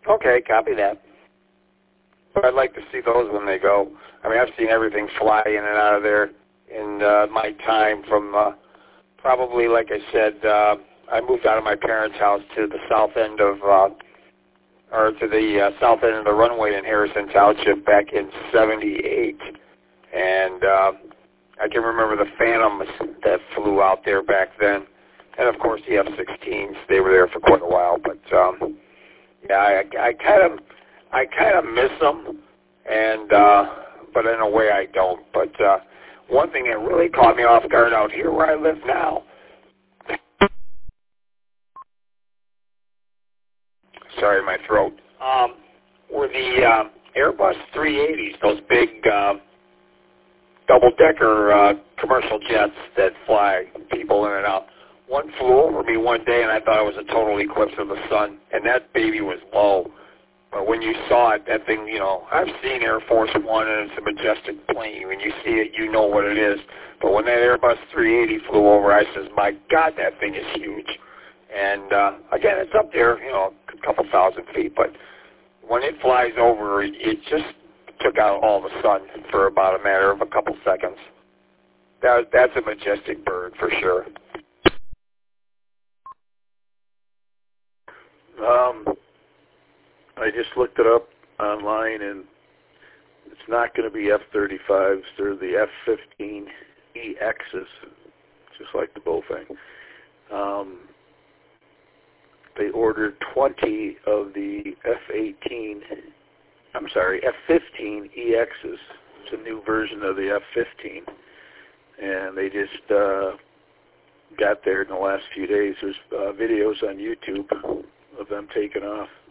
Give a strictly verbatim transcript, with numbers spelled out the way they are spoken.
Okay, copy that. But I'd like to see those when they go. I mean, I've seen everything fly in and out of there in uh, my time from uh, probably, like I said, uh, I moved out of my parents' house to the south end of, uh, or to the uh, south end of the runway in Harrison Township back in seventy-eight. And uh, I can remember the Phantoms that flew out there back then. And, of course, the F sixteens. They were there for quite a while. But, um, yeah, I, I kind of I kind of miss them, and uh, but in a way I don't. But uh, one thing that really caught me off guard out here where I live now, sorry, my throat, um, were the uh, Airbus three eighties, those big uh, double-decker uh, commercial jets that fly people in and out. One flew over me one day, and I thought it was a total eclipse of the sun, and that baby was low. But when you saw it, that thing, you know, I've seen Air Force One, and it's a majestic plane. When you see it, you know what it is. But when that Airbus three eighty flew over, I says, my God, that thing is huge. And, uh, again, it's up there, you know, a couple thousand feet. But when it flies over, it, it just took out all the sun for about a matter of a couple seconds. That, that's a majestic bird for sure. Um, I just looked it up online, and it's not going to be F thirty-fives. They're the F fifteen E Xs, just like the Bofang. Um, they ordered twenty of the F eighteen, I'm sorry, F fifteen E Xs. It's a new version of the F fifteen, and they just uh, got there in the last few days. There's uh, videos on YouTube of them taking off.